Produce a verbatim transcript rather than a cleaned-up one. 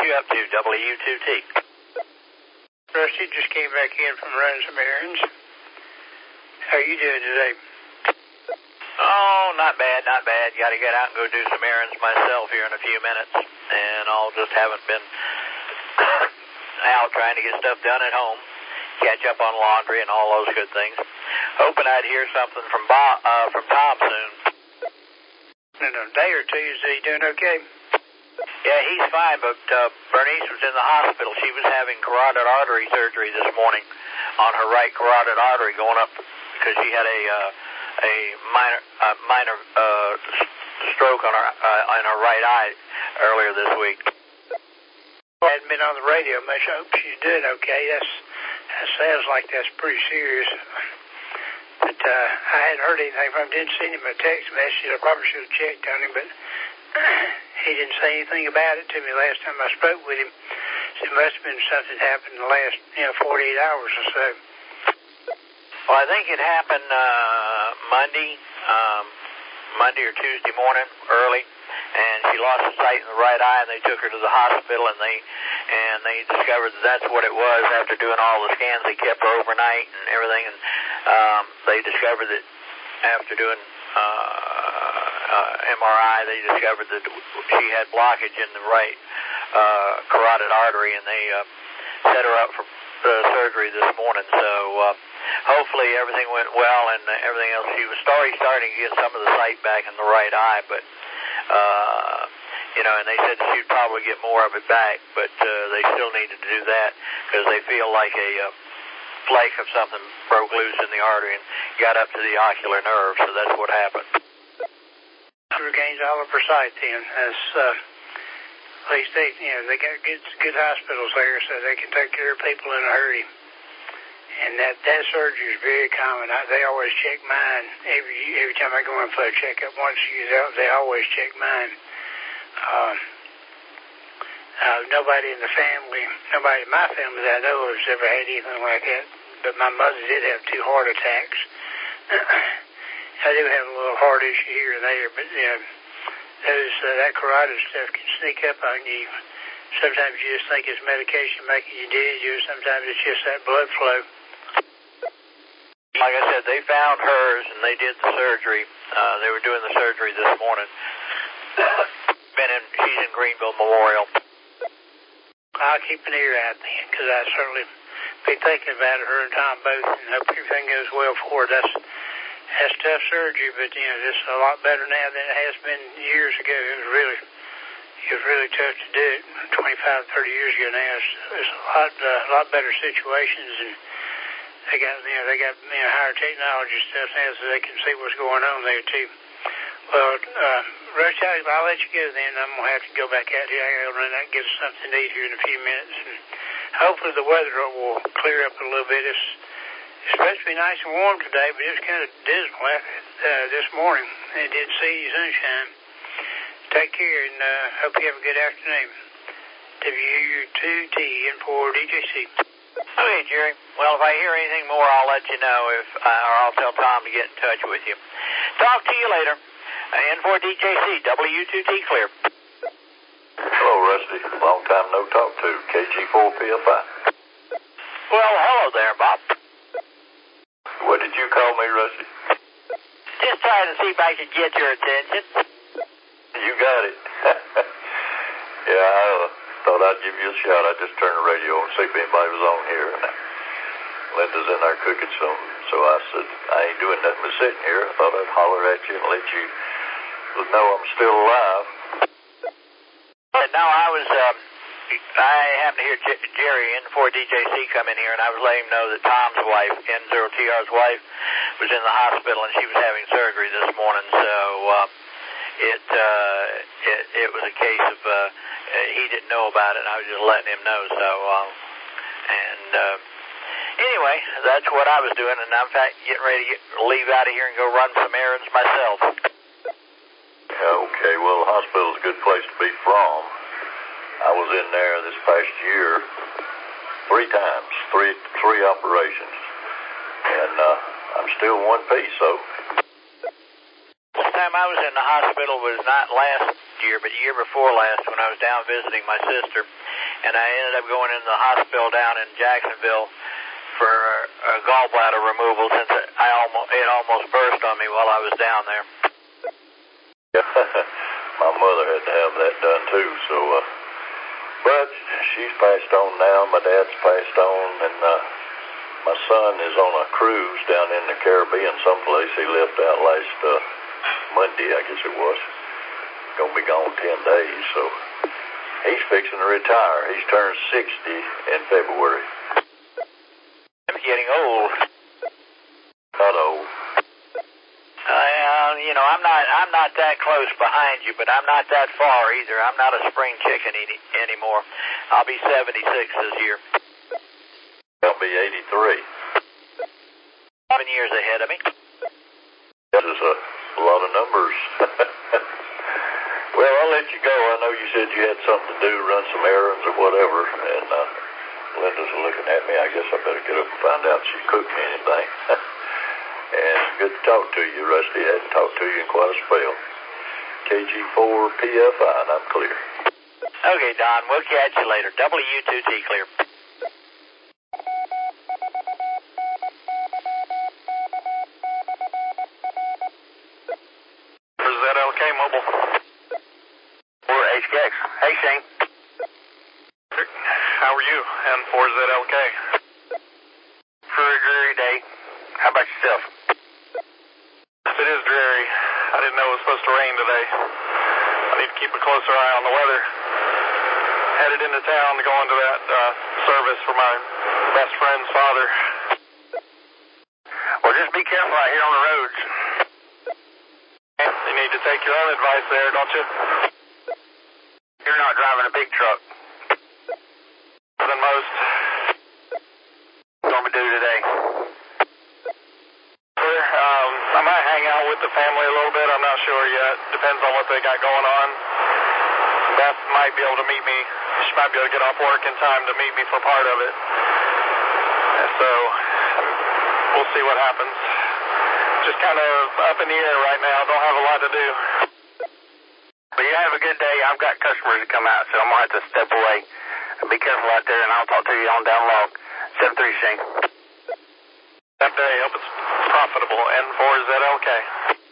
you up to, W two T? Rusty, just came back in from running some errands. How are you doing today? Oh, not bad, not bad. Got to get out and go do some errands myself here in a few minutes. And I'll just haven't been out trying to get stuff done at home. Catch up on laundry and all those good things. Hoping I'd hear something from Bob, uh, from Tom soon. In a day or two, is he doing okay? Yeah, he's fine, but uh, Bernice was in the hospital. She was having carotid artery surgery this morning on her right carotid artery going up because she had a uh, a minor uh, minor uh, stroke on her uh, on her right eye earlier this week. I hadn't been on the radio much. I hope she's doing okay. That's that sounds like that's pretty serious. But uh, I hadn't heard anything from him. Didn't send him a text message. I probably should have checked on him, but he didn't say anything about it to me last time I spoke with him. So it must have been something that happened in the last, you know, forty-eight hours or so. Well, I think it happened uh, Monday, um, Monday or Tuesday morning, early, and she lost sight in the right eye, and they took her to the hospital, and they and they discovered that that's what it was after doing all the scans. They kept her overnight and everything, and um, they discovered that after doing uh, uh, M R I, they discovered that she had blockage in the right uh, carotid artery, and they uh, set her up for uh, surgery this morning. So uh, hopefully everything went well and uh, everything else. She was starting starting to get some of the sight back in the right eye, but uh, you know, and they said she'd probably get more of it back, but uh, they still needed to do that because they feel like a uh, flake of something broke loose in the artery and got up to the ocular nerve, so that's what happened. She regains all of her sight then. As, uh, at least they, you know, they got good, good hospitals there, so they can take care of people in a hurry. And that, that surgery is very common. I, they always check mine every every time I go in for a checkup. Once you get out, they always check mine. Um, uh, nobody in the family, nobody in my family that I know of has ever had anything like that. But my mother did have two heart attacks. I do have a little heart issue here and there, but you know, those uh, that carotid stuff can sneak up on you. Sometimes you just think it's medication making you dizzy, or sometimes it's just that blood flow. Like I said, they found hers and they did the surgery. Uh, they were doing the surgery this morning. Been in, she's in Greenville Memorial. I'll keep an ear out then, because I certainly be thinking about her and Tom both, and hope everything goes well for her. That's that's tough surgery, but you know, it's a lot better now than it has been years ago. It was really, it was really tough to do it. twenty-five, thirty years ago now, it's, it's a lot, uh, a lot better situations, and they got, you know, they got you know higher technology stuff now, so they can see what's going on there too. Well, uh, Rush, I'll let you go then. I'm gonna have to go back out here. I gotta run out and get something to eat here in a few minutes, and hopefully the weather will clear up a little bit. It's It's supposed to be nice and warm today, but it was kind of dismal uh, this morning. It didn't see any sunshine. Take care, and uh, hope you have a good afternoon. W two T in for D J C. Okay, Jerry. Well, if I hear anything more, I'll let you know, if uh, or I'll tell Tom to get in touch with you. Talk to you later. Uh, in for D J C, W two T clear. Hello, Rusty. Long time no talk to. K G four P F I. Well, hello there, Bob. What did you call me, Rusty? Just trying to see if I could get your attention. You got it. Yeah, I uh, thought I'd give you a shout. I just turned the radio on to see if anybody was on here. And Linda's in there cooking some, so I said, I ain't doing nothing but sitting here. I thought I'd holler at you and let you know I'm still alive. No, I was, um, I happened to hear J- Jerry in for D J C come in here, and I was letting him know that Tom's wife, N zero T R's wife, was in the hospital, and she was having surgery this morning, so uh, it, uh, it it was a case of, uh, he didn't know about it, and I was just letting him know, so, uh, and, uh, anyway, that's what I was doing, and I'm in fact getting ready to get, leave out of here and go run some errands myself. Okay, well, the hospital's a good place to be from. I was in there this past year three times, three three operations, and uh, I'm still one piece, so. The time I was in the hospital was not last year, but the year before last when I was down visiting my sister, and I ended up going into the hospital down in Jacksonville for a gallbladder removal since I almost it almost burst on me while I was down there. My mother had to have that done too, so, uh, but she's passed on now. My dad's passed on, and uh, my son is on a cruise down in the Caribbean someplace. He left out last uh, Monday, I guess it was. Gonna be gone ten days, so he's fixing to retire. He's turned sixty in February. I'm getting old. Not old. Uh, you know, I'm not I'm not that close behind you, but I'm not that far either. I'm not a spring chicken any, anymore. I'll be seventy-six this year. I'll be eighty-three. Seven years ahead of me. That is a, a lot of numbers. Well, I'll let you go. I know you said you had something to do, run some errands or whatever, and uh, Linda's looking at me. I guess I better get up and find out if she cooked me anything. And good to talk to you, Rusty. I hadn't talked to you in quite a spell. K G four P F I, and I'm clear. Okay, Don. We'll catch you later. W two T clear. Z L K Mobile. Or H K X. Hey, Shane. How are you? And for Z L K. For a dreary day. How about yourself? It is dreary. I didn't know it was supposed to rain today. I need to keep a closer eye on the weather. Headed into town to go into that uh, service for my best friend's father. Well, just be careful out here on the roads. You need to take your own advice there, don't you? You're not driving a big truck. More than most. What are we do today? Um, I might hang out with the family a little bit. I'm not sure yet. Depends on what they got going on. Beth might be able to meet me. She might be able to get off work in time to meet me for part of it. And so, we'll see what happens. Just kind of up in the air right now. Don't have a lot to do. But you have a good day. I've got customers to come out, so I'm going to have to step away. Be careful out there, and I'll talk to you on down log. seven three, Shane. That day. Hope it's profitable. N four Z L K.